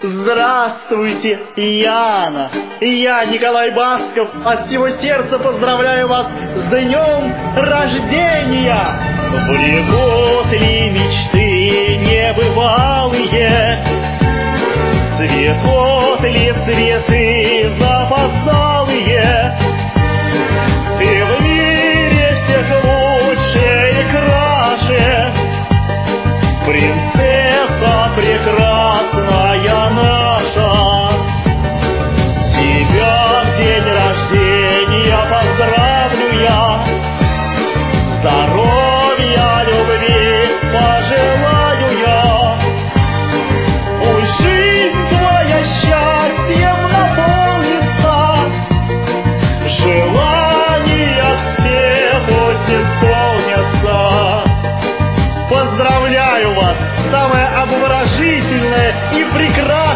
Здравствуйте, Яна! Я, Николай Басков, от всего сердца поздравляю вас с днем рождения! Влекут ли мечты небывалые? Цветут ли цветы запоздалые? Ты в мире всех лучше и краше, принцесса прекрасная наша. Тебя в день рождения поздравлю я, здоровья, любви пожелаю я. Пусть жизнь твоя счастьем наполнится, желания все пусть исполнятся. Поздравляю вас, самое обворожительное и прекрасное